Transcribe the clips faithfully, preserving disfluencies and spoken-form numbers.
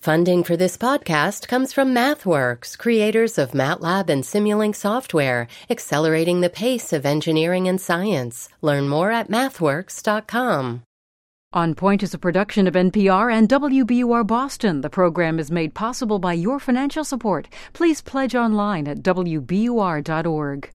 Funding for this podcast comes from MathWorks, creators of MATLAB and Simulink software, accelerating the pace of engineering and science. Learn more at mathworks dot com. On Point is a production of N P R and W B U R Boston. The program is made possible by your financial support. Please pledge online at W B U R dot org.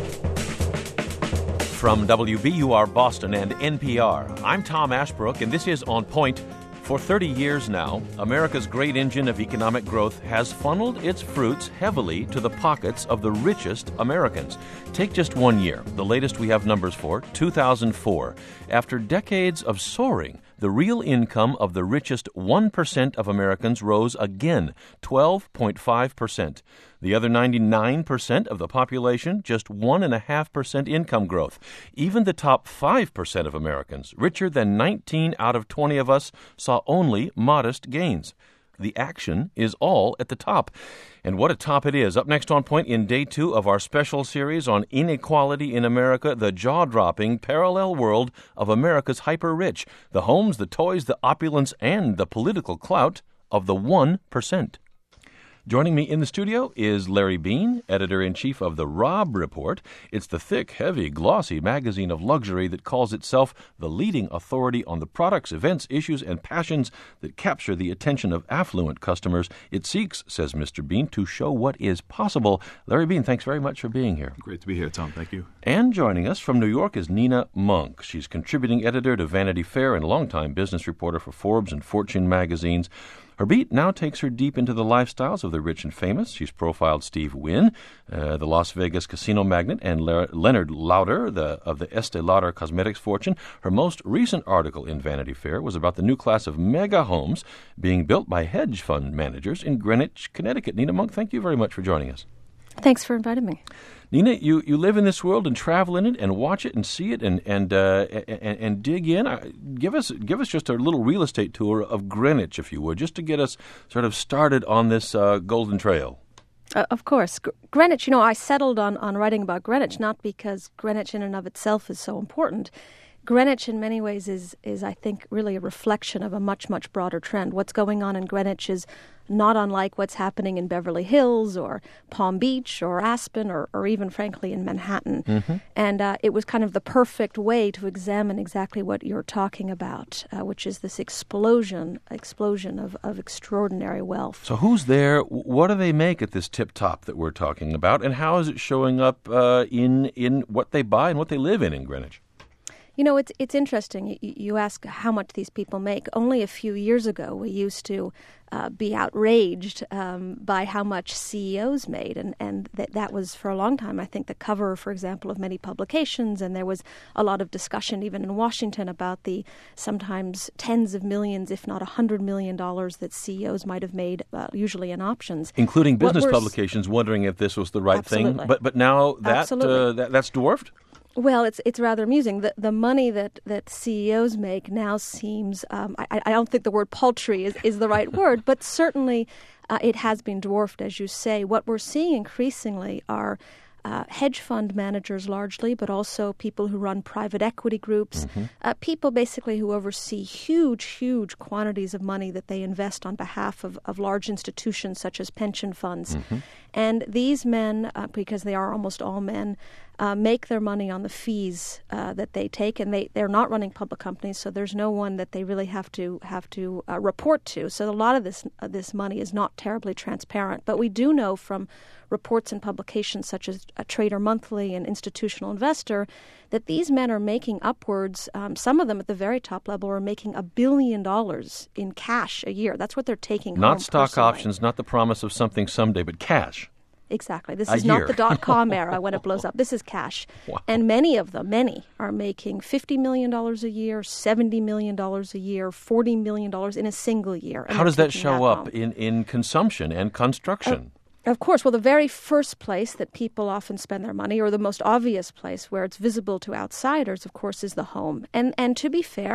From W B U R Boston and N P R, I'm Tom Ashbrook, and this is On Point. For thirty years now, America's great engine of economic growth has funneled its fruits heavily to the pockets of the richest Americans. Take just one year, the latest we have numbers for, two thousand four. After decades of soaring, the real income of the richest one percent of Americans rose again, twelve point five percent. The other ninety-nine percent of the population, just one point five percent income growth. Even the top five percent of Americans, richer than nineteen out of twenty of us, saw only modest gains. The action is all at the top. And what a top it is. Up next on Point in day two of our special series on inequality in America, the jaw-dropping parallel world of America's hyper-rich, the homes, the toys, the opulence, and the political clout of the one percent. Joining me in the studio is Larry Bean, editor-in-chief of The Robb Report. It's the thick, heavy, glossy magazine of luxury that calls itself the leading authority on the products, events, issues, and passions that capture the attention of affluent customers. It seeks, says Mister Bean, to show what is possible. Larry Bean, thanks very much for being here. Great to be here, Tom. Thank you. And joining us from New York is Nina Monk. She's contributing editor to Vanity Fair and longtime business reporter for Forbes and Fortune magazines. Her beat now takes her deep into the lifestyles of the rich and famous. She's profiled Steve Wynn, uh, the Las Vegas casino magnate, and Le- Leonard Lauder the, of the Estee Lauder cosmetics fortune. Her most recent article in Vanity Fair was about the new class of mega homes being built by hedge fund managers in Greenwich, Connecticut. Nina Monk, thank you very much for joining us. Thanks for inviting me. Nina, you, you live in this world and travel in it and watch it and see it and and uh, and, and dig in. Uh, give us give us just a little real estate tour of Greenwich, if you would, just to get us sort of started on this uh, golden trail. Uh, of course. Gr- Greenwich, you know, I settled on, on writing about Greenwich, not because Greenwich in and of itself is so important. Greenwich in many ways is, is, I think, really a reflection of a much, much broader trend. What's going on in Greenwich is not unlike what's happening in Beverly Hills or Palm Beach or Aspen or, or even, frankly, in Manhattan. Mm-hmm. And uh, it was kind of the perfect way to examine exactly what you're talking about, uh, which is this explosion, explosion of, of extraordinary wealth. So who's there? What do they make at this tip top that we're talking about? And how is it showing up uh, in, in what they buy and what they live in in Greenwich? You know, it's it's interesting. You, you ask how much these people make. Only a few years ago, we used to uh, be outraged um, by how much C E Os made. And, and that, that was, for a long time, I think, the cover, for example, of many publications. And there was a lot of discussion, even in Washington, about the sometimes tens of millions, if not one hundred million dollars that C E Os might have made, uh, usually in options. Including business publications wondering if this was the right Absolutely. thing. But but now that, uh, that that's dwarfed? Well, it's it's rather amusing. The the money that, that C E Os make now seems, um, I, I don't think the word paltry is, is the right word, but certainly uh, it has been dwarfed, as you say. What we're seeing increasingly are uh, hedge fund managers largely, but also people who run private equity groups, mm-hmm. uh, people basically who oversee huge, huge quantities of money that they invest on behalf of, of large institutions such as pension funds. Mm-hmm. And these men, uh, because they are almost all men, Uh, make their money on the fees uh, that they take, and they, they're not running public companies, so there's no one that they really have to have to uh, report to. So a lot of this uh, this money is not terribly transparent. But we do know from reports and publications such as uh, Trader Monthly and Institutional Investor that these men are making upwards, um, some of them at the very top level are making a billion dollars in cash a year. That's what they're taking home. Not stock personally. Options, not the promise of something someday, but cash. Exactly. This A is year. not the dot-com era when it blows up. This is cash. Wow. And many of them, many, are making fifty million dollars a year, seventy million dollars a year, forty million dollars in a single year. How does that show up in, in consumption and construction? Uh, Of course. Well, the very first place that people often spend their money, or the most obvious place where it's visible to outsiders, of course, is the home. And and to be fair,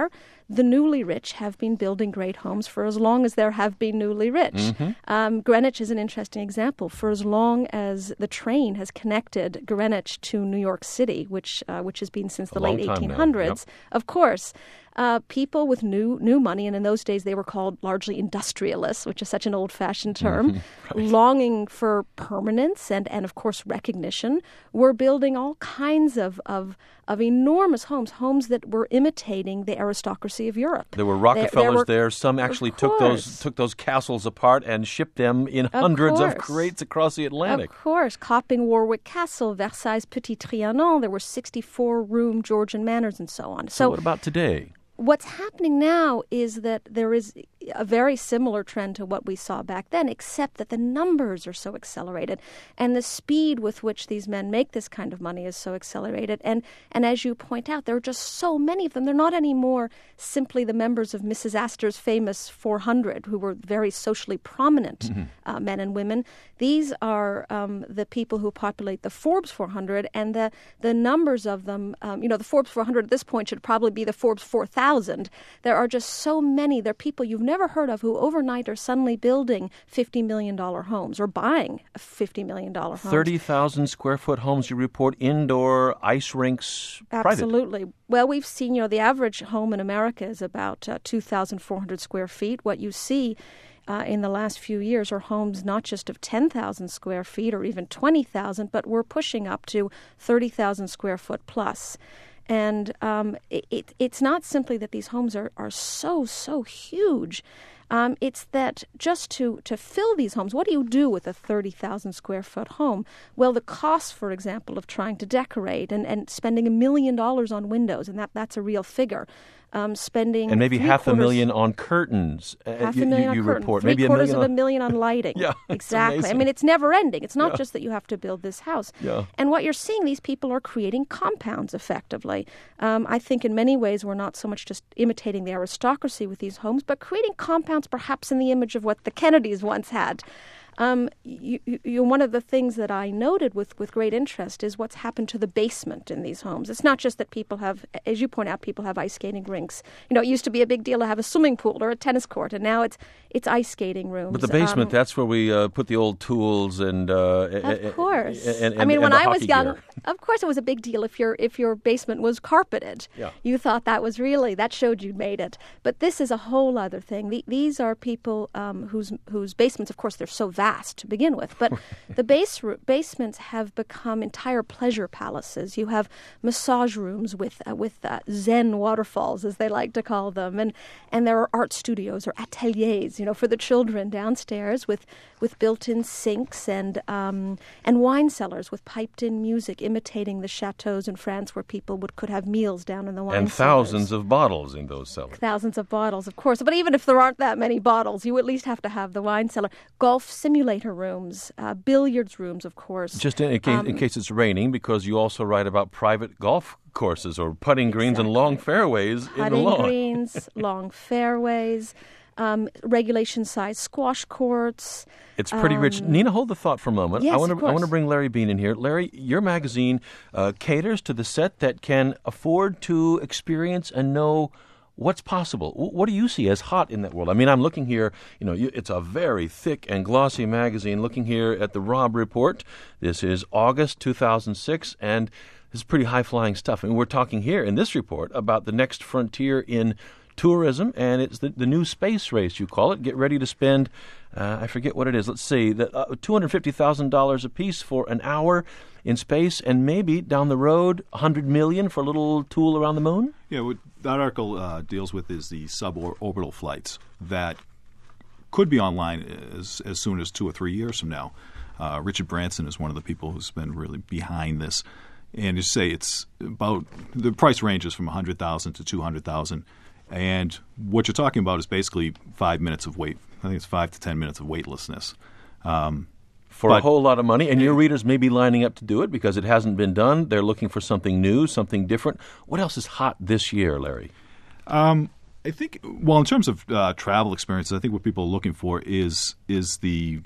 the newly rich have been building great homes for as long as there have been newly rich. Mm-hmm. Um, Greenwich is an interesting example. For as long as the train has connected Greenwich to New York City, which uh, which has been since the late eighteen hundreds, yep. Of course, uh, people with new new money, and in those days they were called largely industrialists, which is such an old-fashioned term, mm-hmm. right. longing for permanence and, and, of course, recognition, were building all kinds of, of of enormous homes, homes that were imitating the aristocracy of Europe. There were Rockefellers there. there, were, there. Some actually took those took those castles apart and shipped them in of hundreds course. of crates across the Atlantic. Of course. Copping Warwick Castle, Versailles Petit Trianon. There were sixty-four room Georgian manors and so on. So, so what about today? What's happening now is that there is a very similar trend to what we saw back then, except that the numbers are so accelerated and the speed with which these men make this kind of money is so accelerated. And, and as you point out, there are just so many of them. They're not anymore simply the members of Missus Astor's famous four hundred, who were very socially prominent mm-hmm. uh, men and women. These are um, the people who populate the Forbes four hundred, and the, the numbers of them, um, you know, the Forbes four hundred at this point should probably be the Forbes four thousand. There are just so many. There are people you've never heard of who overnight are suddenly building fifty million dollars homes or buying fifty million dollars homes. thirty thousand square foot homes, you report, indoor, ice rinks, Absolutely. Private. Well, we've seen, you know, the average home in America is about uh, two thousand four hundred square feet. What you see Uh, in the last few years are homes not just of ten thousand square feet or even twenty thousand, but we're pushing up to thirty thousand square foot plus. And um, it, it, it's not simply that these homes are, are so, so huge. Um, it's that just to, to fill these homes, what do you do with a thirty thousand square foot home? Well, the cost, for example, of trying to decorate and, and spending a million dollars on windows, and that, that's a real figure. Um, spending and maybe half quarters, a million on curtains. Half you, a million you, on you curtains. report. Three maybe quarters a of on... a million on lighting. yeah, exactly. I mean, it's never ending. It's not yeah. just that you have to build this house. Yeah. And what you're seeing, these people are creating compounds effectively. Um, I think in many ways we're not so much just imitating the aristocracy with these homes, but creating compounds perhaps in the image of what the Kennedys once had. Um, you, you, one of the things that I noted with, with great interest is what's happened to the basement in these homes. It's not just that people have, as you point out, people have ice skating rinks. You know, it used to be a big deal to have a swimming pool or a tennis court, and now it's it's ice skating rooms. But the basement, um, that's where we uh, put the old tools and uh, of course. And, and, I mean, and when I was young, gear. Of course, it was a big deal if your if your basement was carpeted. Yeah. You thought that was really that showed you made it. But this is a whole other thing. The, these are people um, whose whose basements, of course, they're so vast to begin with. But the base basements have become entire pleasure palaces. You have massage rooms with uh, with uh, Zen waterfalls, as they like to call them, and and there are art studios or ateliers, you know, for the children downstairs with with built-in sinks and um, and wine cellars with piped-in music, imitating the chateaus in France where people would could have meals down in the wine and cellars. thousands of bottles in those cellars. Thousands of bottles, of course. But even if there aren't that many bottles, you at least have to have the wine cellar. Golf simulator rooms, uh, billiards rooms, of course. Just in, in, case, um, in case it's raining, because you also write about private golf courses or putting greens exactly. and long fairways putting in the lawn. greens, long fairways. Um, regulation-sized squash courts. It's pretty um, rich. Nina, hold the thought for a moment. Yes, I want of to. course. I want to bring Larry Bean in here. Larry, your magazine uh, caters to the set that can afford to experience and know what's possible. What do you see as hot in that world? I mean, I'm looking here. You know, you, it's a very thick and glossy magazine. Looking here at the Robb Report. This is August two thousand six, and this is pretty high-flying stuff. I mean, we're talking here in this report about the next frontier in tourism, and it's the, the new space race, you call it. Get ready to spend, uh, I forget what it is, let's see, that, uh, two hundred fifty thousand dollars apiece for an hour in space, and maybe down the road, one hundred million dollars for a little tool around the moon? Yeah, what that article uh, deals with is the suborbital flights that could be online as, as soon as two or three years from now. Uh, Richard Branson is one of the people who's been really behind this. And you say it's about, the price ranges from one hundred thousand dollars to two hundred thousand dollars. And what you're talking about is basically five minutes of wait. I think it's five to ten minutes of weightlessness. Um, for but, a whole lot of money. And your readers may be lining up to do it because it hasn't been done. They're looking for something new, something different. What else is hot this year, Larry? Um, I think, well, in terms of uh, travel experiences, I think what people are looking for is is the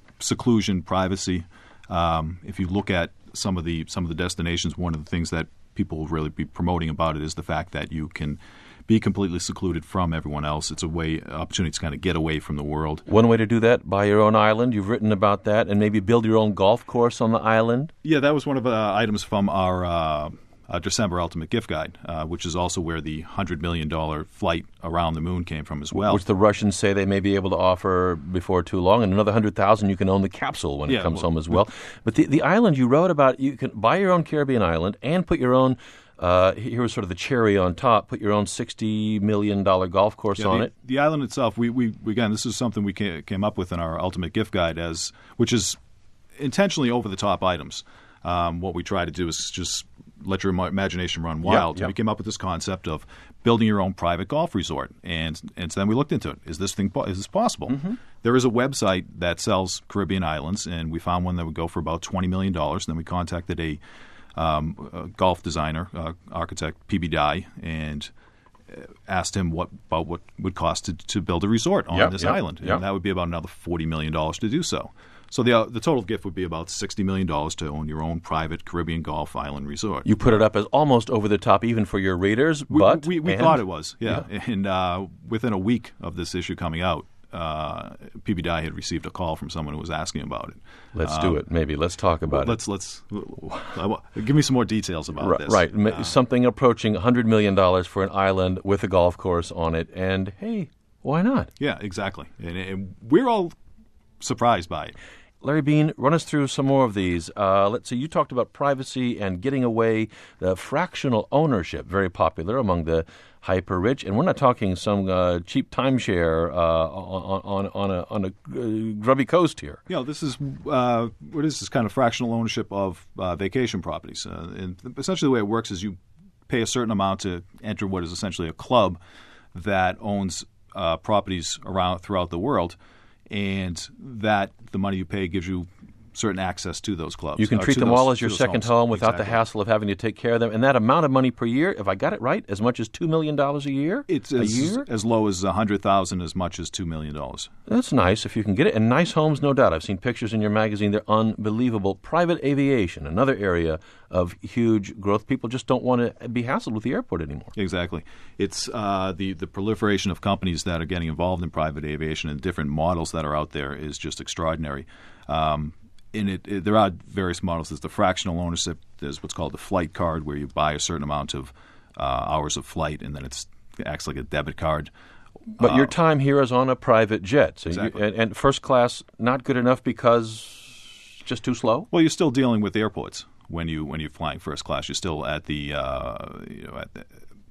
seclusion, privacy. Um, if you look at some of the some of the destinations, one of the things that people will really be promoting about it is the fact that you can be completely secluded from everyone else. It's a way, opportunity to kind of get away from the world. One way to do that, buy your own island. You've written about that, and maybe build your own golf course on the island. Yeah, that was one of the uh, items from our uh, uh, December Ultimate Gift Guide, uh, which is also where the one hundred million dollars flight around the moon came from as well. Which the Russians say they may be able to offer before too long, and another one hundred thousand dollars you can own the capsule when yeah, it comes well, home as well. But the, the island you wrote about, you can buy your own Caribbean island and put your own Uh, here was sort of the cherry on top. Put your own sixty million dollars golf course yeah, on the, it. The island itself, we, we again, this is something we ca- came up with in our Ultimate Gift Guide, as which is intentionally over-the-top items. Um, what we try to do is just let your im- imagination run wild. Yep, yep. We came up with this concept of building your own private golf resort, and and so then we looked into it. Is this thing po- is this possible? Mm-hmm. There is a website that sells Caribbean islands, and we found one that would go for about twenty million dollars. And then we contacted a Um, a golf designer, uh, architect P B Dye, and asked him what about what would cost to, to build a resort on yep, this yep, island, and yep. that would be about another forty million dollars to do so. So the uh, the total gift would be about sixty million dollars to own your own private Caribbean golf island resort. You put it up as almost over the top, even for your readers. We, but we, we and, thought it was, yeah. yeah. And uh, within a week of this issue coming out, uh, P B Dye had received a call from someone who was asking about it. Let's um, do it. Maybe let's talk about let's, it. Let's let's give me some more details about right, this. Right, Uh, something approaching one hundred million dollars for an island with a golf course on it, and hey, why not? Yeah, exactly. And, and we're all surprised by it. Larry Bean, run us through some more of these. Uh, let's see, you talked about privacy and getting away, the fractional ownership, very popular among the hyper-rich. And we're not talking some uh, cheap timeshare uh, on, on, on a, on a uh, grubby coast here. You know, this is uh, what is this kind of fractional ownership of uh, vacation properties. Uh, and essentially the way it works is you pay a certain amount to enter what is essentially a club that owns uh, properties around throughout the world. And that the money you pay gives you certain access to those clubs. You can uh, treat them those, all as your second homes. home without exactly. the hassle of having to take care of them. And that amount of money per year, if I got it right, as much as two million dollars a year? It's a as, year? as low as one hundred thousand dollars, as much as two million dollars. That's nice if you can get it. And nice homes, no doubt. I've seen pictures in your magazine. They're unbelievable. Private aviation, another area of huge growth. People just don't want to be hassled with the airport anymore. Exactly. It's uh, the, the proliferation of companies that are getting involved in private aviation and different models that are out there is just extraordinary. Um, in it, it, there are various models. There's the fractional ownership. There's what's called the flight card, where you buy a certain amount of uh, hours of flight, and then it's, it acts like a debit card. But uh, your time here is on a private jet. So exactly. you, and, and first class, not good enough because just too slow? Well, you're still dealing with airports when you when you're flying first class. You're still at the uh, you know at the,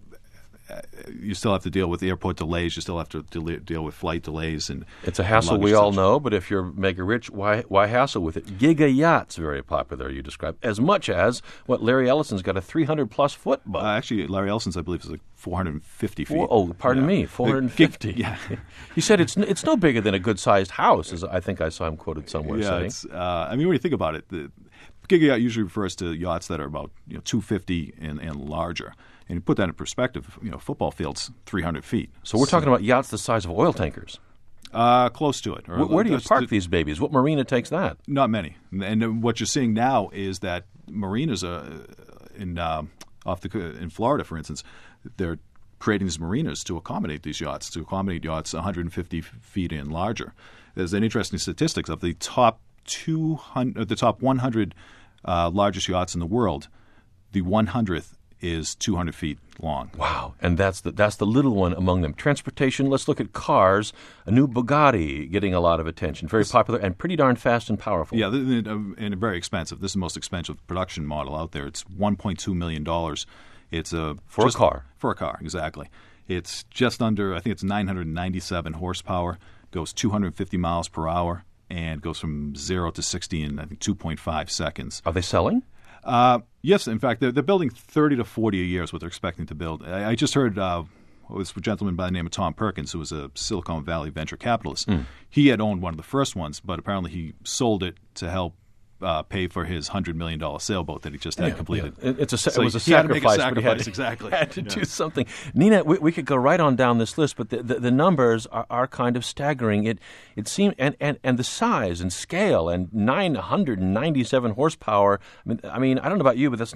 you still have to deal with airport delays. You still have to de- deal with flight delays, and it's a hassle we all know. But if you're mega rich, why why hassle with it? Giga yachts very popular. You describe as much as what Larry Ellison's got a three hundred plus foot boat. Uh, actually, Larry Ellison's I believe is like four hundred fifty feet. Four, oh, pardon yeah. me, four hundred fifty. Yeah, he said it's it's no bigger than a good sized house. As I think I saw him quoted somewhere yeah, saying. it's, uh, I mean, when you think about it, the giga yacht usually refers to yachts that are about you know two fifty and, and larger. And you put that in perspective, you know, football field's three hundred feet. So we're talking about yachts the size of oil tankers. Uh, close to it. Or Where, where do you just- park these babies? What marina takes that? Not many. And what you're seeing now is that marinas are in uh, off the in Florida, for instance, they're creating these marinas to accommodate these yachts, to accommodate yachts one hundred fifty feet and larger. There's an interesting statistics of the top two hundred, the top one hundred uh, largest yachts in the world. The one hundredth is two hundred feet long. Wow. And that's the that's the little one among them. Transportation, let's look at cars. A new Bugatti getting a lot of attention. Very popular and pretty darn fast and powerful. Yeah, and very expensive. This is the most expensive production model out there. It's one point two million dollars. It's a For just, a car. For a car, exactly. It's just under, I think it's nine hundred ninety-seven horsepower, goes two hundred fifty miles per hour, and goes from zero to sixty in, I think, two point five seconds. Are they selling? Uh, yes, in fact, they're, they're building thirty to forty a year is what they're expecting to build. I, I just heard uh, it was a gentleman by the name of Tom Perkins, who was a Silicon Valley venture capitalist. Mm. He had owned one of the first ones, but apparently he sold it to help uh, pay for his one hundred million dollars sailboat that he just had yeah, completed. Yeah. It's a, so it was a he had to sacrifice, make a sacrifice, but he had to, exactly. had to yeah. do something. Nina, we, we could go right on down this list, but the, the, the numbers are, are kind of staggering. It it seemed and, and, and the size and scale and nine hundred ninety-seven horsepower. I mean, I mean, I don't know about you, but that's not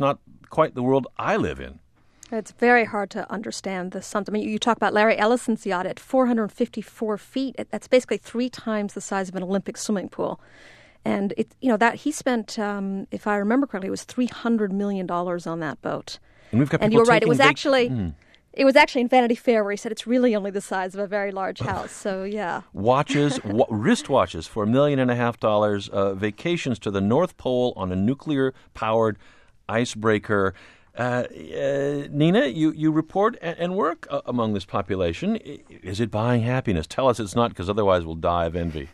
quite the world I live in. It's very hard to understand the sum. I mean, you talk about Larry Ellison's yacht at four hundred fifty-four feet. That's basically three times the size of an Olympic swimming pool. And it, you know, that he spent, um, if I remember correctly, it was three hundred million dollars on that boat. And we've got and people you were right. It was vac- actually, mm. it was actually in Vanity Fair where he said it's really only the size of a very large house. So yeah, watches, wa- wristwatches for a million and a half dollars. Uh, vacations to the North Pole on a nuclear-powered icebreaker. Uh, uh, Nina, you, you report and, and work uh, among this population. Is it buying happiness? Tell us it's not, because otherwise we'll die of envy.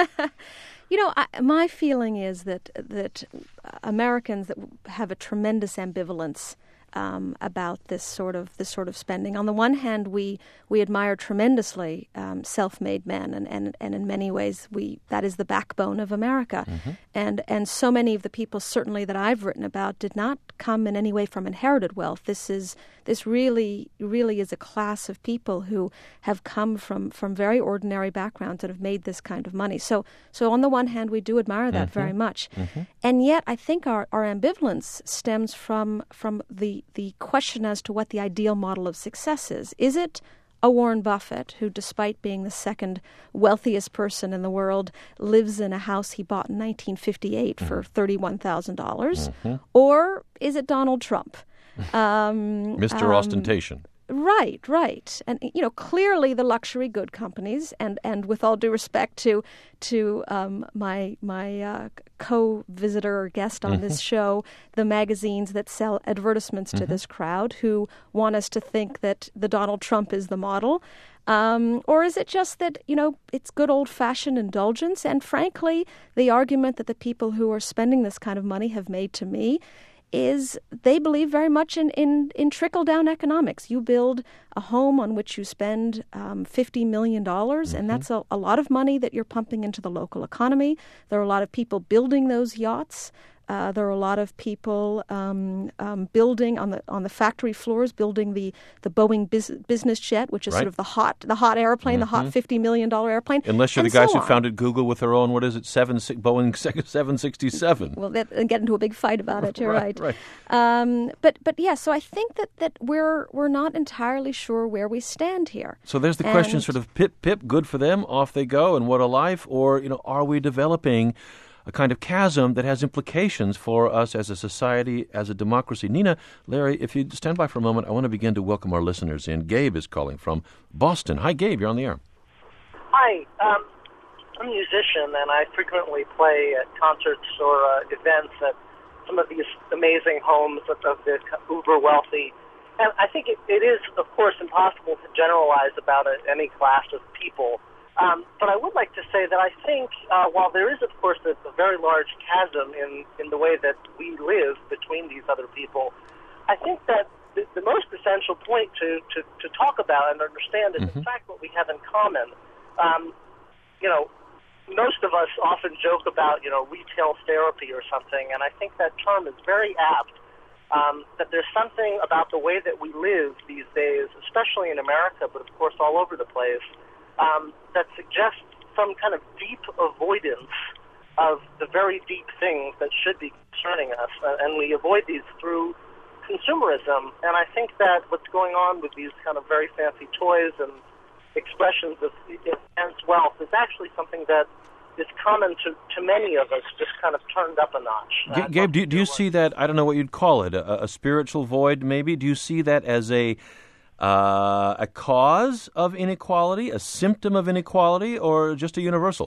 You know, I, my feeling is that that Americans that have a tremendous ambivalence um, about this sort of this sort of spending. On the one hand, we we admire tremendously um, self-made men, and, and, and in many ways, we that is the backbone of America. Mm-hmm. And and so many of the people, certainly that I've written about, did not come in any way from inherited wealth. This is this really really is a class of people who have come from, from very ordinary backgrounds and have made this kind of money. So so on the one hand, we do admire that mm-hmm. very much, mm-hmm. and yet I think our, our ambivalence stems from from the the question as to what the ideal model of success is. Is it a Warren Buffett, who, despite being the second wealthiest person in the world, lives in a house he bought in nineteen fifty-eight mm-hmm. for thirty-one thousand dollars? Mm-hmm. Or is it Donald Trump? Um, Mister Um, Ostentation. Right, right. And, you know, clearly the luxury good companies, and, and with all due respect to to um, my my uh, co-visitor or guest on mm-hmm. this show, the magazines that sell advertisements to mm-hmm. this crowd who want us to think that the Donald Trump is the model. Um, or is it just that, you know, it's good old-fashioned indulgence? And frankly, the argument that the people who are spending this kind of money have made to me is they believe very much in, in, in trickle-down economics. You build a home on which you spend um, fifty million dollars, mm-hmm. and that's a, a lot of money that you're pumping into the local economy. There are a lot of people building those yachts. Uh, there are a lot of people um, um, building on the on the factory floors, building the, the Boeing biz, business jet, which is right. sort of the hot the hot airplane, mm-hmm. the hot fifty million dollars airplane. Unless you're and the guys so who founded Google with their own, what is it, seven, six, Boeing seven sixty-seven. Well, that, and get into a big fight about it. You're right. right. right. Um, but but yeah, so I think that, that we're we're not entirely sure where we stand here. So there's the and, question, sort of pip pip, good for them, off they go, and what a life. Or you know, are we developing a kind of chasm that has implications for us as a society, as a democracy? Nina, Larry, if you stand by for a moment, I want to begin to welcome our listeners in. Gabe is calling from Boston. Hi, Gabe. You're on the air. Hi. Um, I'm a musician, and I frequently play at concerts or uh, events at some of these amazing homes of, of the uber wealthy. And I think it, it is, of course, impossible to generalize about it, any class of people. Um, but I would like to say that I think uh, while there is, of course, a, a very large chasm in, in the way that we live between these other people, I think that the, the most essential point to, to, to talk about and understand is, mm-hmm. in fact, what we have in common. Um, you know, most of us often joke about, you know, retail therapy or something, and I think that term is very apt, um, that there's something about the way that we live these days, especially in America, but, of course, all over the place, Um, that suggests some kind of deep avoidance of the very deep things that should be concerning us, uh, and we avoid these through consumerism. And I think that what's going on with these kind of very fancy toys and expressions of immense wealth is actually something that is common to, to many of us, just kind of turned up a notch. G- Gabe, do, do you see that, I don't know what you'd call it, a, a spiritual void maybe? Do you see that as a Uh, a cause of inequality, a symptom of inequality, or just a universal?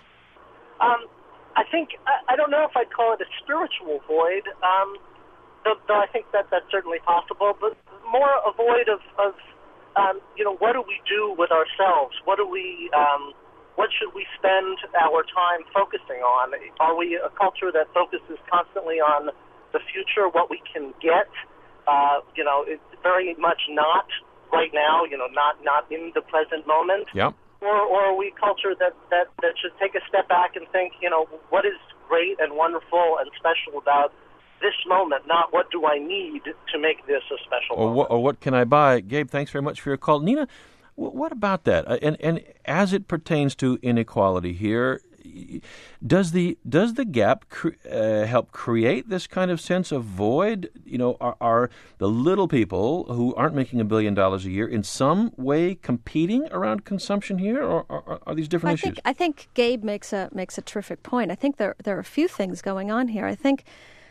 Um, I think, I, I don't know if I'd call it a spiritual void, um, though, though I think that that's certainly possible, but more a void of, of um, you know, what do we do with ourselves? What do we, um, what should we spend our time focusing on? Are we a culture that focuses constantly on the future, what we can get? Uh, you know, it's very much not right now, you know, not, not in the present moment. Yep. Or, or are we a culture that, that, that should take a step back and think, you know, what is great and wonderful and special about this moment, not what do I need to make this a special or moment. What, or what can I buy? Gabe, thanks very much for your call. Nina, w- what about that? Uh, and, and as it pertains to inequality here, does the does the gap cre- uh, help create this kind of sense of void? You know, are, are the little people who aren't making a billion dollars a year in some way competing around consumption here, or, or are these different I issues? Think, I think Gabe makes a makes a terrific point. I think there there are a few things going on here. I think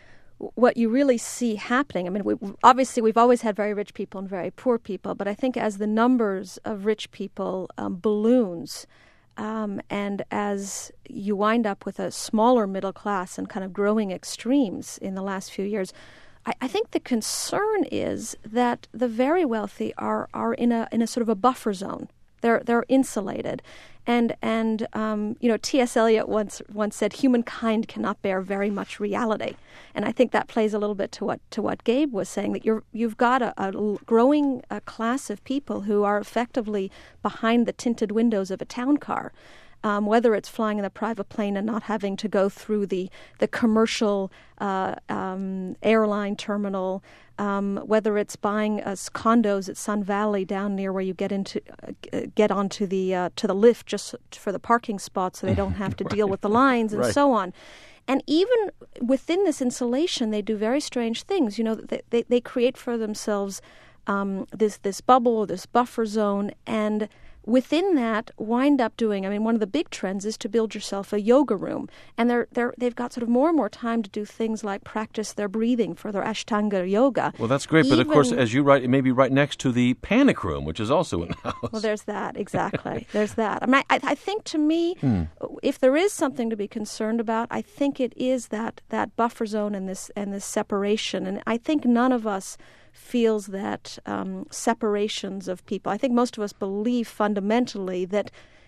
what you really see happening, I mean, we, obviously we've always had very rich people and very poor people, but I think as the numbers of rich people um, balloons, um, and as you wind up with a smaller middle class and kind of growing extremes in the last few years, I, I think the concern is that the very wealthy are are in a in a sort of a buffer zone. They're they're insulated. And and um, you know, T S. Eliot once once said, "Humankind cannot bear very much reality," and I think that plays a little bit to what to what Gabe was saying. That you're you've got a, a growing a class of people who are effectively behind the tinted windows of a town car, um, whether it's flying in a private plane and not having to go through the the commercial uh, um, airline terminal. Um, whether it's buying uh, condos at Sun Valley down near where you get into uh, get onto the uh, to the lift just for the parking spot, so they don't have to right. deal with the lines and right. so on. And even within this insulation, they do very strange things. You know, they they, they create for themselves um, this this bubble, this buffer zone, and within that, wind up doing, I mean, one of the big trends is to build yourself a yoga room. And they're, they're, they've got sort of more and more time to do things like practice their breathing for their Ashtanga yoga. Well, that's great. Even, but, of course, as you write, it may be right next to the panic room, which is also in the house. Well, there's that. Exactly. There's that. I mean, I, I think to me, hmm. if there is something to be concerned about, I think it is that, that buffer zone and this, and this separation. And I think none of us feels that um, separations of people. I think most of us believe fundamentally that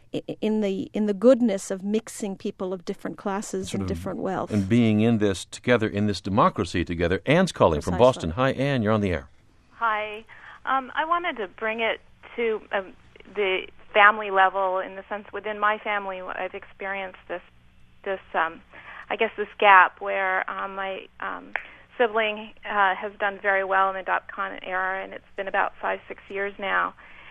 in the in the goodness of mixing people of different classes sort and of, different wealth. And being in this together, in this democracy together. Anne's calling Precisely. from Boston. Hi, Anne. You're on the air. Hi. Um, I wanted to bring it to uh, the family level, in the sense within my family, I've experienced this, this um, I guess, this gap where um, my um, sibling uh, has done very well in the dot-com era, and it's been about five, six years now.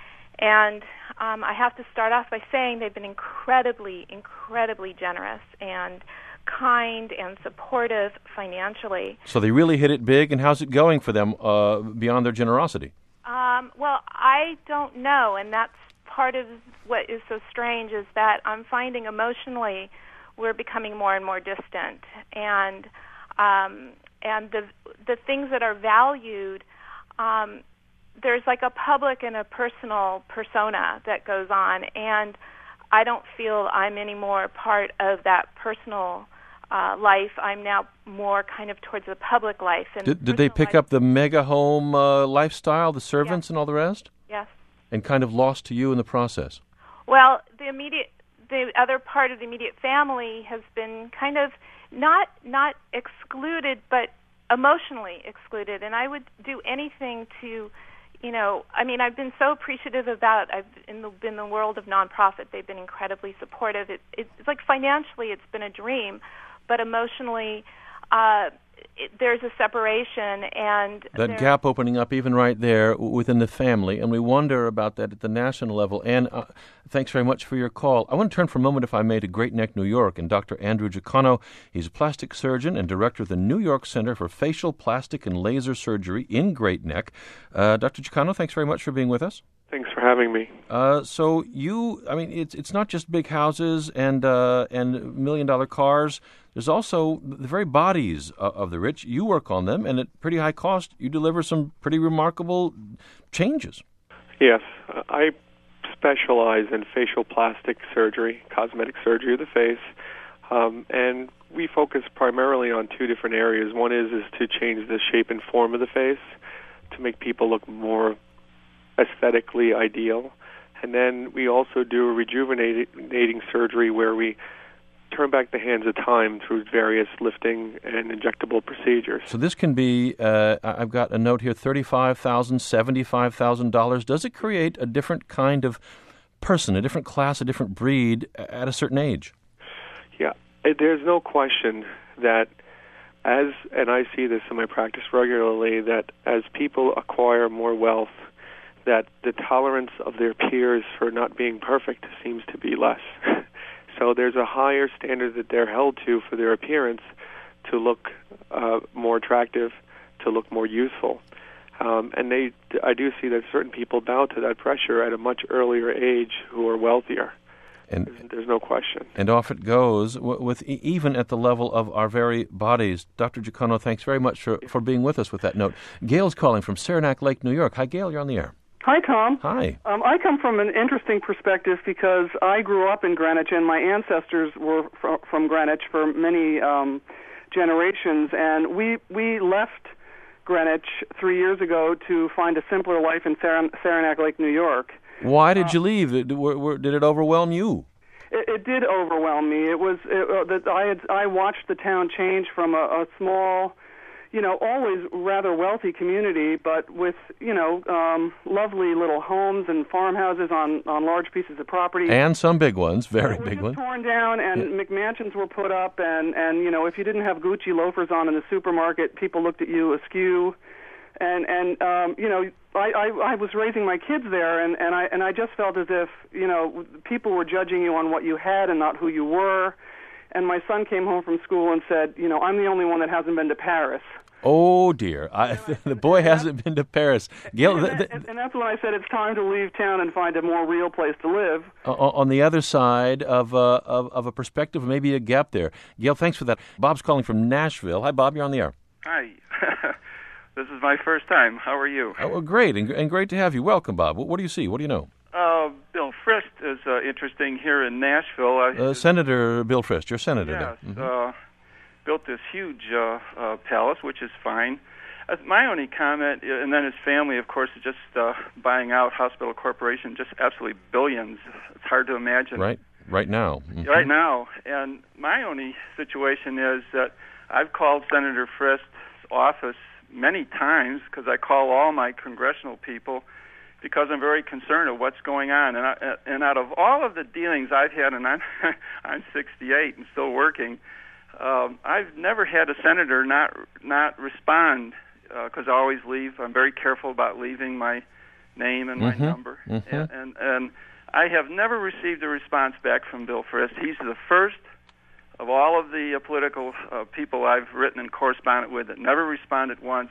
And um, I have to start off by saying they've been incredibly, incredibly generous and kind and supportive financially. So they really hit it big, and how's it going for them uh, beyond their generosity? Um, well, I don't know, and that's part of what is so strange, is that I'm finding emotionally we're becoming more and more distant. And um, and the the things that are valued, um, there's like a public and a personal persona that goes on, and I don't feel I'm any more part of that personal uh, life. I'm now more kind of towards the public life. And did, did they pick life. up the mega home uh, lifestyle, the servants Yes. and all the rest? Yes. And kind of lost to you in the process? Well, the immediate, the other part of the immediate family has been kind of not not excluded, but emotionally excluded. And I would do anything to, you know, I mean, I've been so appreciative about, I've in the, in the world of nonprofit, they've been incredibly supportive. It, it, it's like financially it's been a dream, but emotionally uh, it, there's a separation. And that gap opening up even right there within the family, and we wonder about that at the national level. And uh, thanks very much for your call. I want to turn for a moment, if I may, to Great Neck, New York, and Doctor Andrew Jacano. He's a plastic surgeon and director of the New York Center for Facial, Plastic, and Laser Surgery in Great Neck. Uh, Doctor Jacano, thanks very much for being with us. Thanks for having me. Uh, so you, I mean, it's it's not just big houses and uh, and million dollar cars. There's also the very bodies of, of the rich. You work on them, and at pretty high cost, you deliver some pretty remarkable changes. Yes, I specialize in facial plastic surgery, cosmetic surgery of the face, um, and we focus primarily on two different areas. One is is to change the shape and form of the face to make people look more aesthetically ideal. And then we also do a rejuvenating surgery where we turn back the hands of time through various lifting and injectable procedures. So this can be, uh, I've got a note here, thirty-five thousand dollars, seventy-five thousand dollars. Does it create a different kind of person, a different class, a different breed at a certain age? Yeah, there's no question that as, and I see this in my practice regularly, that as people acquire more wealth, that the tolerance of their peers for not being perfect seems to be less. so there's a higher standard that they're held to for their appearance to look uh, more attractive, to look more youthful. Um, and they, I do see that certain people bow to that pressure at a much earlier age who are wealthier. And there's, there's no question. And off it goes, w- with e- even at the level of our very bodies. Doctor Giacono, thanks very much for, for being with us with that note. Gail's calling from Saranac Lake, New York. Hi, Gail, you're on the air. Hi, Tom. Hi. Um, I come from an interesting perspective because I grew up in Greenwich, and my ancestors were fr- from Greenwich for many um, generations, and we we left Greenwich three years ago to find a simpler life in Sar- Saranac Lake, New York. Why did uh, you leave? Did, were, were, did it overwhelm you? It, it did overwhelm me. It was it, uh, that I had I watched the town change from a, a small, you know, always rather wealthy community, but with, you know, um, lovely little homes and farmhouses on, on large pieces of property. And some big ones, very it big was ones. torn down, and yeah. McMansions were put up, and, and, you know, if you didn't have Gucci loafers on in the supermarket, people looked at you askew. And, and um, you know, I, I, I was raising my kids there, and, and, I, and I just felt as if, you know, people were judging you on what you had and not who you were. And my son came home from school and said, you know, I'm the only one that hasn't been to Paris. Oh, dear. I, the boy hasn't been to Paris. Gail, and, the, the, and, and that's when I said it's time to leave town and find a more real place to live. On the other side of, uh, of, of a perspective, maybe a gap there. Gail, thanks for that. Bob's calling from Nashville. Hi, Bob. You're on the air. Hi. This is my first time. How are you? Oh, well, great, and, and great to have you. Welcome, Bob. What, what do you see? What do you know? Uh, Bill Frist is uh, interesting here in Nashville. Uh, uh, Senator Bill Frist, your senator. Yes. Mm-hmm. Uh, built this huge uh, uh, palace, which is fine. Uh, my only comment, and then his family, of course, is just uh, buying out Hospital Corporation, just absolutely billions. It's hard to imagine. Right, right now. Mm-hmm. Right now. And my only situation is that I've called Senator Frist's office many times because I call all my congressional people because I'm very concerned of what's going on. And, I, and out of all of the dealings I've had, and I'm, I'm sixty-eight and still working, um, I've never had a senator not not respond because uh, I always leave. I'm very careful about leaving my name and my mm-hmm. number. Mm-hmm. And, and, and I have never received a response back from Bill Frist. He's the first of all of the uh, political uh, people I've written and corresponded with that never responded once.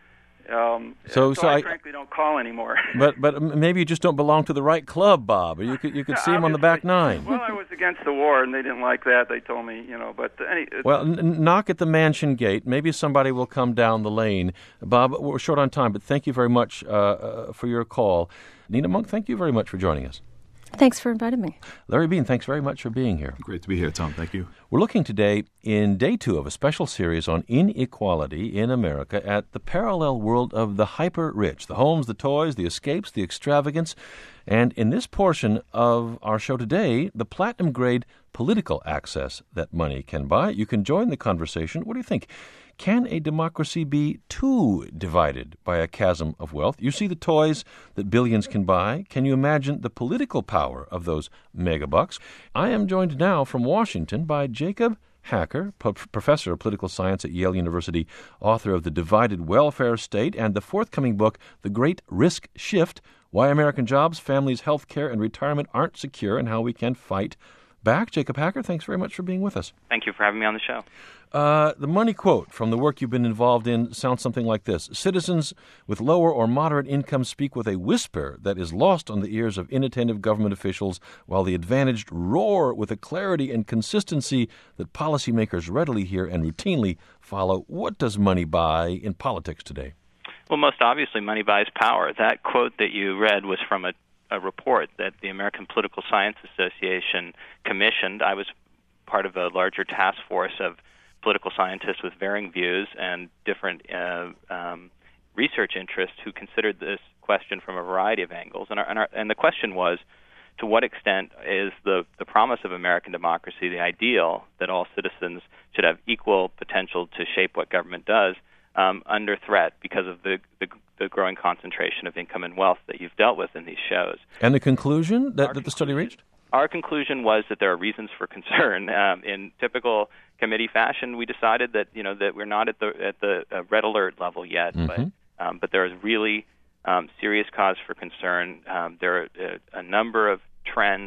Um, so, so, so I, I frankly don't call anymore. but but maybe you just don't belong to the right club, Bob. Or you could you could Yeah, see him on the back nine. Well, I was against the war, and they didn't like that. They told me, you know. But any, well, n- knock at the mansion gate. Maybe somebody will come down the lane. Bob, we're short on time, but thank you very much uh, uh, for your call. Nina Monk, thank you very much for joining us. Thanks for inviting me. Larry Bean, thanks very much for being here. Great to be here, Tom. Thank you. We're looking today in day two of a special series on inequality in America at the parallel world of the hyper-rich, the homes, the toys, the escapes, the extravagance, and in this portion of our show today, the platinum-grade political access that money can buy. You can join the conversation. What do you think? Can a democracy be too divided by a chasm of wealth? You see the toys that billions can buy. Can you imagine the political power of those megabucks? I am joined now from Washington by Jacob Hacker, po- professor of political science at Yale University, author of The Divided Welfare State and the forthcoming book, The Great Risk Shift, Why American Jobs, Families, Health Care, and Retirement Aren't Secure and How We Can Fight Back. Jacob Hacker, thanks very much for being with us. Thank you for having me on the show. Uh, the money quote from the work you've been involved in sounds something like this. Citizens with lower or moderate incomes speak with a whisper that is lost on the ears of inattentive government officials, while the advantaged roar with a clarity and consistency that policymakers readily hear and routinely follow. What does money buy in politics today? Well, most obviously, money buys power. That quote that you read was from a, a report that the American Political Science Association commissioned. I was part of a larger task force of political scientists with varying views and different uh, um, research interests who considered this question from a variety of angles. And, our, and, our, and the question was, to what extent is the, the promise of American democracy, the ideal that all citizens should have equal potential to shape what government does, um, under threat because of the, the, the growing concentration of income and wealth that you've dealt with in these shows? And the conclusion that, that the study reached? Our conclusion was that there are reasons for concern. Um, in typical committee fashion, we decided that you know that we're not at the at the uh, red alert level yet, mm-hmm. but um, but there is really um, serious cause for concern. Um, there are a, a number of trends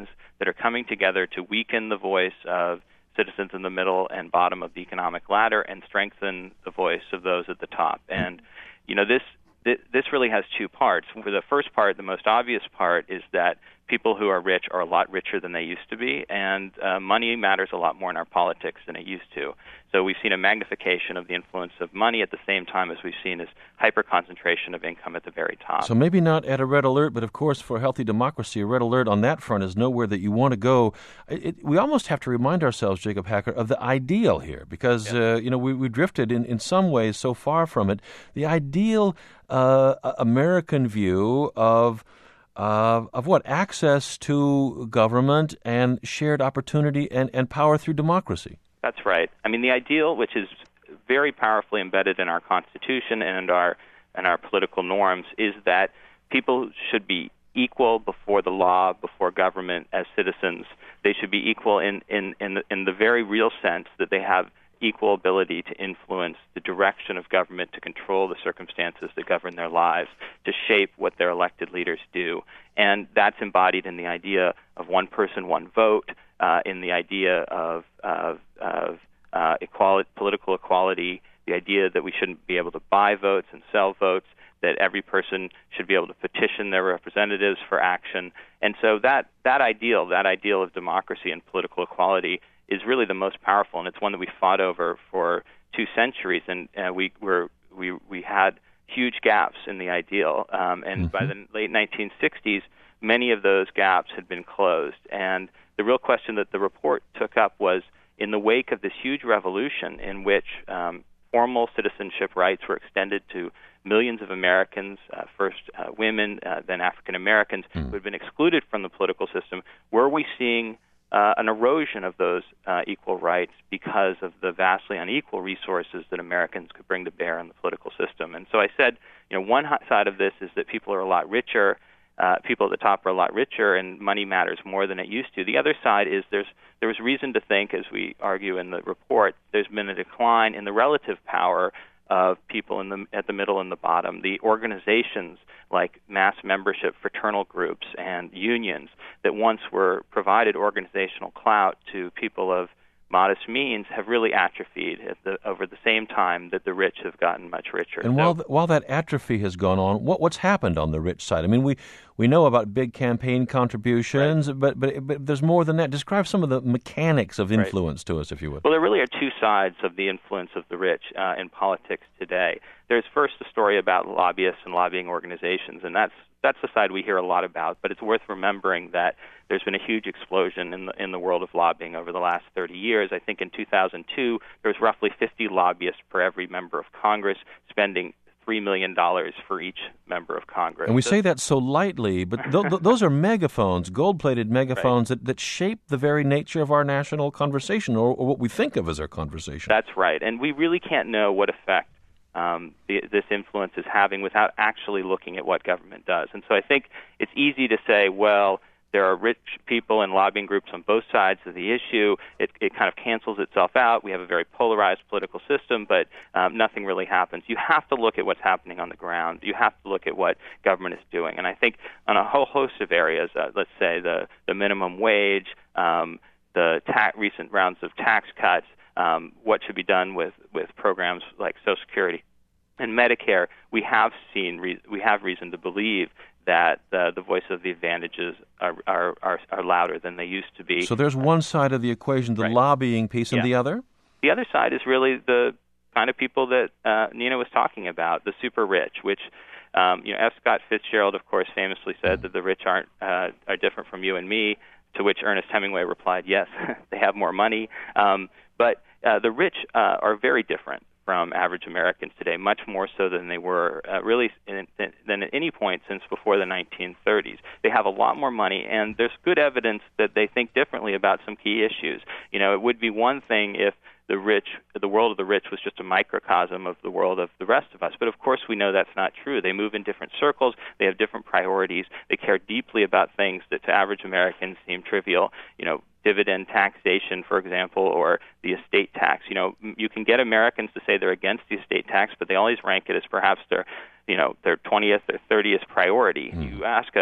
that are coming together to weaken the voice of citizens in the middle and bottom of the economic ladder and strengthen the voice of those at the top. And, you know, this this really has two parts. For the first part, the most obvious part is that people who are rich are a lot richer than they used to be, and uh, money matters a lot more in our politics than it used to. So we've seen a magnification of the influence of money at the same time as we've seen this hyper-concentration of income at the very top. So maybe not at a red alert, but of course for healthy democracy, a red alert on that front is nowhere that you want to go. It, it, we almost have to remind ourselves, Jacob Hacker, of the ideal here, because yeah. uh, you know we, we drifted in, in some ways so far from it. The ideal uh, American view of Uh, of what? Access to government and shared opportunity and, and power through democracy. That's right. I mean, the ideal, which is very powerfully embedded in our Constitution and our and our political norms, is that people should be equal before the law, before government as citizens. They should be equal in, in, in, the, in the very real sense that they have equal ability to influence the direction of government, to control the circumstances that govern their lives, to shape what their elected leaders do. And that's embodied in the idea of one person, one vote, uh, in the idea of, of, of uh, equality, political equality, the idea that we shouldn't be able to buy votes and sell votes, that every person should be able to petition their representatives for action. And so that, that ideal, that ideal of democracy and political equality is really the most powerful, and it's one that we fought over for two centuries, and uh, we were we we had huge gaps in the ideal. Um, and mm-hmm. by the late nineteen sixties, many of those gaps had been closed. And the real question that the report took up was, in the wake of this huge revolution in which um, formal citizenship rights were extended to millions of Americans, uh, first uh, women, uh, then African Americans, mm. who had been excluded from the political system, were we seeing Uh, an erosion of those uh, equal rights because of the vastly unequal resources that Americans could bring to bear on the political system? And so I said, you know, one side of this is that people are a lot richer, uh, people at the top are a lot richer, and money matters more than it used to. The other side is there's there was reason to think, as we argue in the report, there's been a decline in the relative power of people in the at the middle and the bottom. The organizations like mass membership, fraternal groups, and unions that once were provided organizational clout to people of modest means have really atrophied at the, over the same time that the rich have gotten much richer. And so, while th- while that atrophy has gone on, what what's happened on the rich side? I mean, we, we know about big campaign contributions, right. but, but but there's more than that. Describe some of the mechanics of influence right. to us, if you would. Well, there really are two sides of the influence of the rich uh, in politics today. There's first the story about lobbyists and lobbying organizations, and that's that's the side we hear a lot about. But it's worth remembering that there's been a huge explosion in the in the world of lobbying over the last thirty years. I think in two thousand two, there was roughly fifty lobbyists per every member of Congress, spending three million dollars for each member of Congress. And we so, say that so lightly, but th- th- those are megaphones, gold-plated megaphones right. that, that shape the very nature of our national conversation, or, or what we think of as our conversation. That's right. And we really can't know what effect Um, the, this influence is having without actually looking at what government does. And so I think it's easy to say, well, there are rich people and lobbying groups on both sides of the issue. It, it kind of cancels itself out. We have a very polarized political system, but um, nothing really happens. You have to look at what's happening on the ground. You have to look at what government is doing. And I think on a whole host of areas, uh, let's say the, the minimum wage, um, the ta- recent rounds of tax cuts, Um, what should be done with, with programs like Social Security and Medicare, we have seen re- we have reason to believe that uh, the voice of the advantages are, are are are louder than they used to be. So there's one side of the equation, the right. lobbying piece, and yeah. the other? The other side is really the kind of people that uh, Nina was talking about, the super rich, which um, you know, F. Scott Fitzgerald, of course, famously said that the rich aren't uh, are different from you and me. To which Ernest Hemingway replied, "Yes, they have more money." Um, But uh, the rich uh, are very different from average Americans today, much more so than they were uh, really in, in, than at any point since before the nineteen thirties. They have a lot more money, and there's good evidence that they think differently about some key issues. You know, it would be one thing if the rich, the world of the rich was just a microcosm of the world of the rest of us. But of course we know that's not true. They move in different circles. They have different priorities. They care deeply about things that to average Americans seem trivial. You know, dividend taxation, for example, or the estate tax. You know, you can get Americans to say they're against the estate tax, but they always rank it as perhaps their, you know, their twentieth or thirtieth priority. Mm. You ask a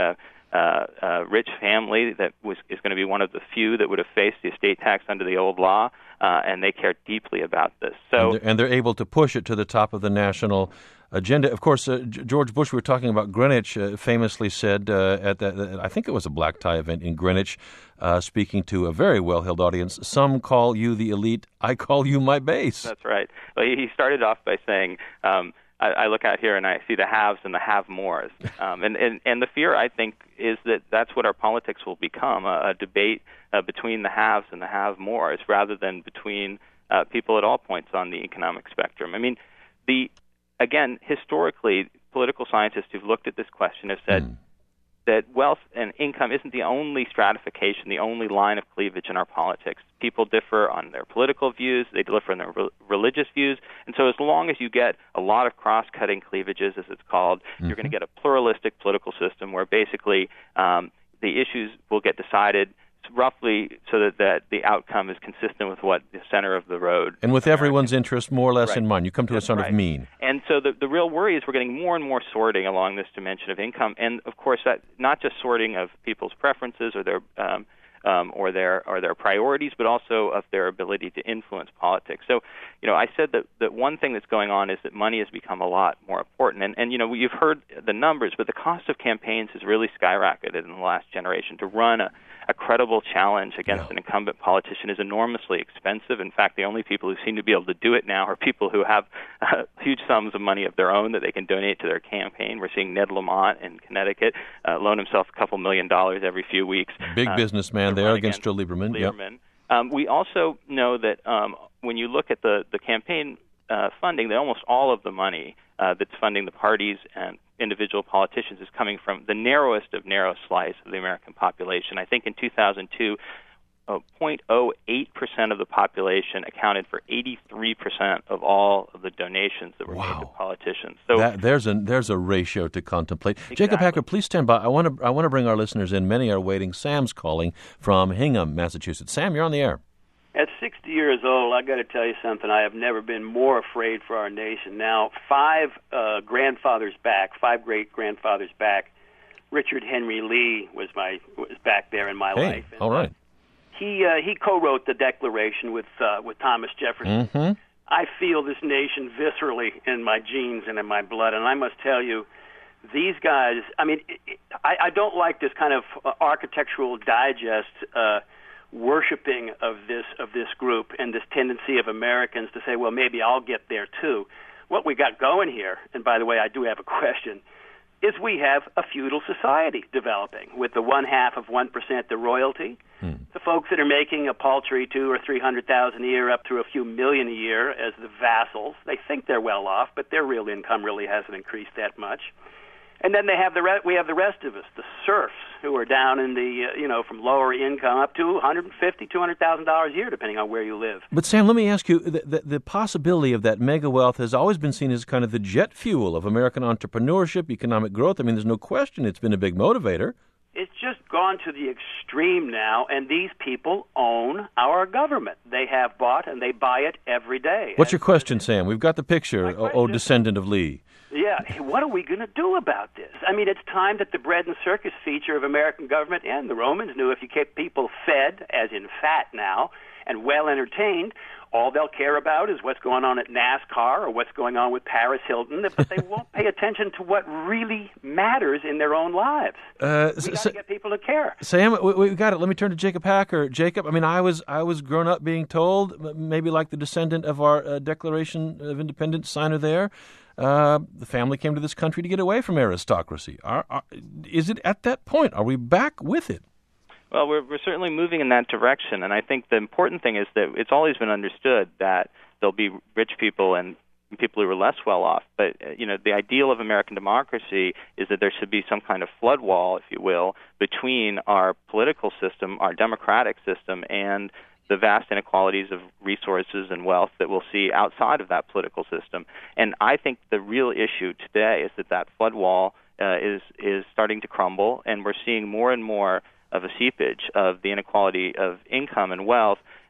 uh, uh, rich family that was is going to be one of the few that would have faced the estate tax under the old law, uh, and they care deeply about this. So, and they're, and they're able to push it to the top of the national agenda. Of course, uh, G- George Bush, we were talking about Greenwich, uh, famously said uh, at the, I think it was a black tie event in Greenwich, uh, speaking to a very well-held audience, some call you the elite, I call you my base. That's right. Well, he started off by saying, um, I, I look out here and I see the haves and the have-mores. Um, and, and, and the fear, I think, is that that's what our politics will become, a, a debate uh, between the haves and the have-mores rather than between uh, people at all points on the economic spectrum. I mean, the Again, historically, political scientists who've looked at this question have said mm. that wealth and income isn't the only stratification, the only line of cleavage in our politics. People differ on their political views, they differ on their re- religious views, and so as long as you get a lot of cross-cutting cleavages, as it's called, mm-hmm. you're going to get a pluralistic political system where basically um, the issues will get decided roughly so that, that the outcome is consistent with what the center of the road. And with American, everyone's interest more or less right. in mind. You come to That's a sort right. of mean. And so the, the real worry is we're getting more and more sorting along this dimension of income. And, of course, that not just sorting of people's preferences or their um, um, or their or their priorities, but also of their ability to influence politics. So, you know, I said that, that one thing that's going on is that money has become a lot more important. And, and, you know, you've heard the numbers, but the cost of campaigns has really skyrocketed in the last generation. To run a, a credible challenge against yeah. an incumbent politician is enormously expensive. In fact, the only people who seem to be able to do it now are people who have uh, huge sums of money of their own that they can donate to their campaign. We're seeing Ned Lamont in Connecticut uh, loan himself a couple million dollars every few weeks. Big uh, businessman there against, against Joe Lieberman. Lieberman. Yep. Um, we also know that um, when you look at the, the campaign uh, funding, that almost all of the money uh, that's funding the parties and individual politicians is coming from the narrowest of narrow slice of the American population. I think in two thousand two, uh, zero point zero eight percent of the population accounted for eighty-three percent of all of the donations that were wow. made to politicians. So that, there's a there's a ratio to contemplate. Exactly. Jacob Hacker, please stand by. I want to I want to bring our listeners in. Many are waiting. Sam's calling from Hingham, Massachusetts. Sam, you're on the air. At sixty years old, I got to tell you something. I have never been more afraid for our nation. Now, five uh, grandfathers back, five great grandfathers back, Richard Henry Lee was my was back there in my hey, life. And, all right. Uh, he uh, he co-wrote the Declaration with uh, with Thomas Jefferson. Mm-hmm. I feel this nation viscerally in my genes and in my blood, and I must tell you, these guys. I mean, it, it, I, I don't like this kind of uh, architectural digest. Uh, worshiping of this of this group and this tendency of Americans to say, well, maybe I'll get there too. What we got going here, and by the way, I do have a question, is we have a feudal society developing with the one half of one percent, the royalty, hmm. the folks that are making a paltry two or three hundred thousand a year up through a few million a year as the vassals. They think they're well off, but their real income really hasn't increased that much. And then they have the re- we have the rest of us, the serfs, who are down in the, uh, you know, from lower income up to one hundred fifty thousand dollars, two hundred thousand dollars a year, depending on where you live. But, Sam, let me ask you, the, the, the possibility of that mega wealth has always been seen as kind of the jet fuel of American entrepreneurship, economic growth. I mean, there's no question it's been a big motivator. It's just gone to the extreme now, and these people own our government. They have bought, and they buy it every day. What's and your question, Sam? We've got the picture, O, o descendant of Lee. Yeah, what are we going to do about this? I mean, it's time that the bread and circus feature of American government, and the Romans knew if you kept people fed, as in fat now, and well entertained, all they'll care about is what's going on at NASCAR or what's going on with Paris Hilton, but they won't pay attention to what really matters in their own lives. Uh, we got to get people to care. Sam, we, we got it. Let me turn to Jacob Hacker. Jacob, I mean, I was I was grown up being told, maybe like the descendant of our uh, Declaration of Independence signer there, uh, the family came to this country to get away from aristocracy. Are, are, is it at that point? Are we back with it? Well, we're, we're certainly moving in that direction, and I think the important thing is that it's always been understood that there'll be rich people and people who are less well off. But, uh, you know, the ideal of American democracy is that there should be some kind of flood wall, if you will, between our political system, our democratic system, and the vast inequalities of resources and wealth that we'll see outside of that political system. And I think the real issue today is that that flood wall uh, is is starting to crumble, and we're seeing more and more of a seepage of the inequality of income and wealth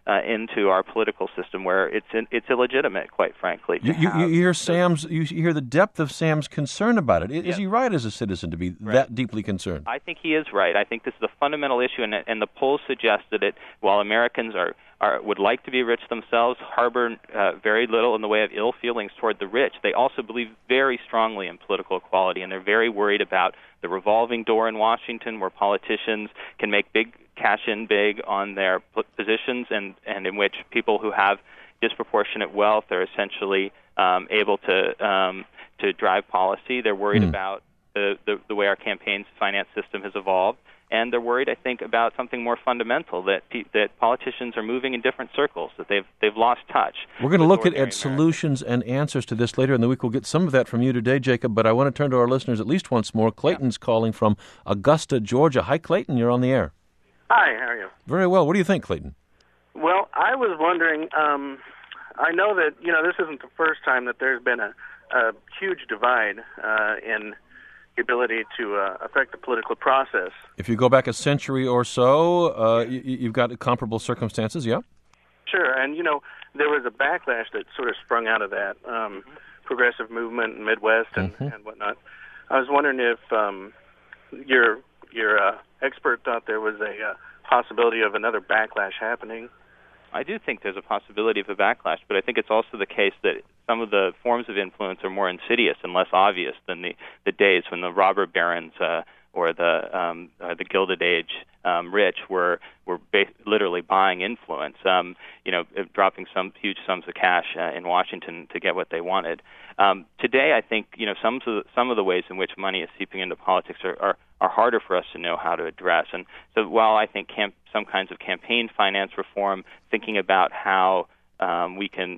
uh, into our political system where it's in, it's illegitimate, quite frankly. You, you, you hear Sam's, you hear the depth of Sam's concern about it. Is yes. he right as a citizen to be right. that deeply concerned? I think he is right. I think this is a fundamental issue, and, and the polls suggest that it, while Americans are, are would like to be rich themselves, harbor uh, very little in the way of ill feelings toward the rich, they also believe very strongly in political equality, and they're very worried about the revolving door in Washington where politicians can make big cash in big on their positions, and, and in which people who have disproportionate wealth are essentially um, able to um, to drive policy. They're worried mm. about the, the, the way our campaign finance system has evolved, and they're worried, I think, about something more fundamental, that pe- that politicians are moving in different circles, that they've they've lost touch. We're going to look at, at solutions and answers to this later in the week. We'll get some of that from you today, Jacob, but I want to turn to our listeners at least once more. Clayton's yeah. calling from Augusta, Georgia. Hi, Clayton. You're on the air. Hi, how are you? Very well. What do you think, Clayton? Well, I was wondering, um, I know that, you know, this isn't the first time that there's been a, a huge divide uh, in the ability to uh, affect the political process. If you go back a century or so, uh, you, you've got comparable circumstances, yeah? Sure, and, you know, there was a backlash that sort of sprung out of that, um, progressive movement in Midwest and, mm-hmm. and whatnot. I was wondering if um, your, your uh, expert thought there was a uh, possibility of another backlash happening. I do think there's a possibility of a backlash, but I think it's also the case that some of the forms of influence are more insidious and less obvious than the, the days when the robber barons uh, or the um, uh, the Gilded Age um, rich were were ba- literally buying influence, um, you know, dropping some huge sums of cash uh, in Washington to get what they wanted. Um, today, I think, you know, some of the, some of the ways in which money is seeping into politics are, are, are harder for us to know how to address. And so, while I think camp- some kinds of campaign finance reform, thinking about how um, we can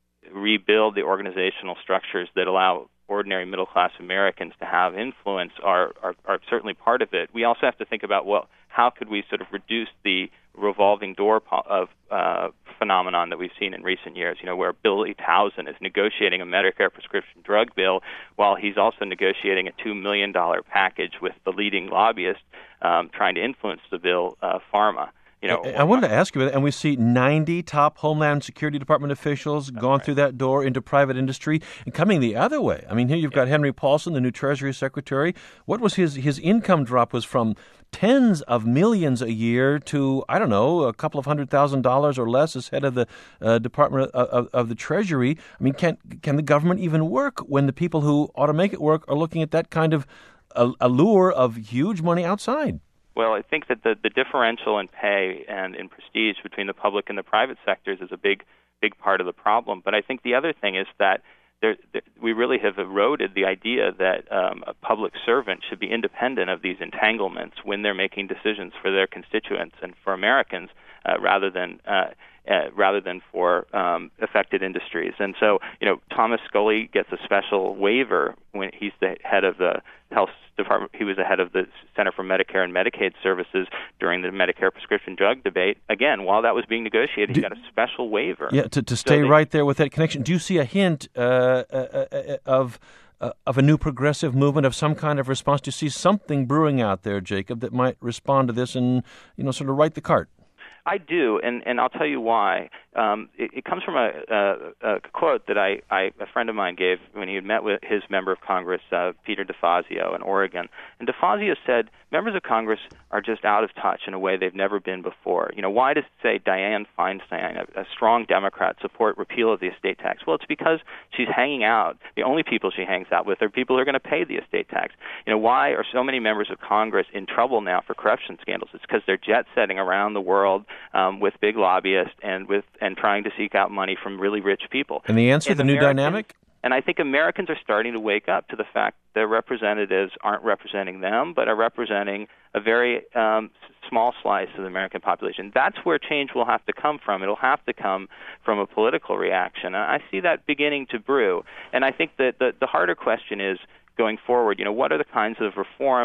rebuild the organizational structures that allow ordinary middle-class Americans to have influence are, are, are certainly part of it. We also have to think about, well, how could we sort of reduce the revolving door po- of uh, phenomenon that we've seen in recent years, you know, where Billy Tauzin is negotiating a Medicare prescription drug bill while he's also negotiating a two million dollars package with the leading lobbyist um, trying to influence the bill, uh, pharma. You know, I, I wanted to ask you, and we see ninety top Homeland Security Department officials gone right. through that door into private industry and coming the other way. I mean, here you've yeah. got Henry Paulson, the new Treasury Secretary. What was his, his income drop was from tens of millions a year to, I don't know, a couple of hundred thousand dollars or less as head of the uh, Department of, of, of the Treasury. I mean, can can the government even work when the people who ought to make it work are looking at that kind of uh, allure of huge money outside? Well, I think that the, the differential in pay and in prestige between the public and the private sectors is a big, big part of the problem. But I think the other thing is that there, there, we really have eroded the idea that um, a public servant should be independent of these entanglements when they're making decisions for their constituents and for Americans, uh, rather than uh, uh, rather than for um, affected industries. And so, you know, Thomas Scully gets a special waiver when he's the head of the Health Department. He was the head of the Center for Medicare and Medicaid Services during the Medicare prescription drug debate. Again, while that was being negotiated, he got a special waiver. Yeah, to, to stay so they, right there with that connection. Do you see a hint uh, uh, uh, of uh, of a new progressive movement, of some kind of response? Do you see something brewing out there, Jacob, that might respond to this and, you know, sort of right the cart? I do, and, and I'll tell you why. Um, it, it comes from a, a, a quote that I, I a friend of mine gave when he had met with his member of Congress, uh, Peter DeFazio, in Oregon. And DeFazio said, members of Congress are just out of touch in a way they've never been before. You know, why does, say, Dianne Feinstein, a, a strong Democrat, support repeal of the estate tax? Well, it's because she's hanging out. The only people she hangs out with are people who are going to pay the estate tax. You know, why are so many members of Congress in trouble now for corruption scandals? It's because they're jet-setting around the world um, with big lobbyists and with and trying to seek out money from really rich people. And the answer, and the new Americans, dynamic? And I think Americans are starting to wake up to the fact their representatives aren't representing them, but are representing a very um, small slice of the American population. That's where change will have to come from. It'll have to come from a political reaction. And I see that beginning to brew. And I think that the, the harder question is, going forward, you know, what are the kinds of reforms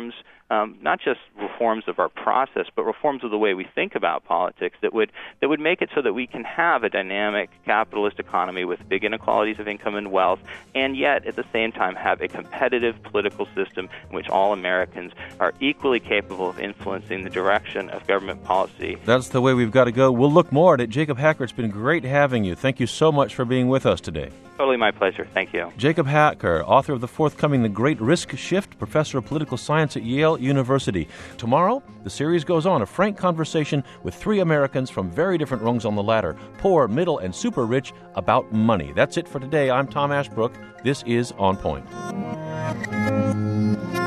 um, not just reforms of our process, but reforms of the way we think about politics that would that would make it so that we can have a dynamic capitalist economy with big inequalities of income and wealth, and yet at the same time have a competitive political system in which all Americans are equally capable of influencing the direction of government policy. That's the way we've got to go. We'll look more at it. Jacob Hacker, it's been great having you. Thank you so much for being with us today. Totally my pleasure. Thank you. Jacob Hacker, author of the forthcoming The Great Risk Shift, professor of political science at Yale University. Tomorrow, the series goes on, a frank conversation with three Americans from very different rungs on the ladder, poor, middle, and super rich, about money. That's it for today. I'm Tom Ashbrook. This is On Point.